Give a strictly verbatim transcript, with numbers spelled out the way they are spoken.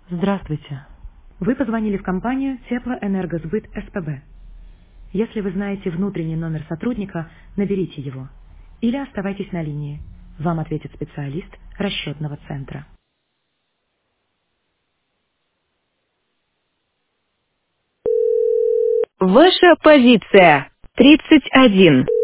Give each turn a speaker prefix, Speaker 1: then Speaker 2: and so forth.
Speaker 1: Здравствуйте. Вы позвонили в компанию Теплоэнергосбыт СПБ. Если вы знаете внутренний номер сотрудника, наберите его. Или оставайтесь на линии. Вам ответит специалист расчетного центра.
Speaker 2: Ваша позиция тридцать один.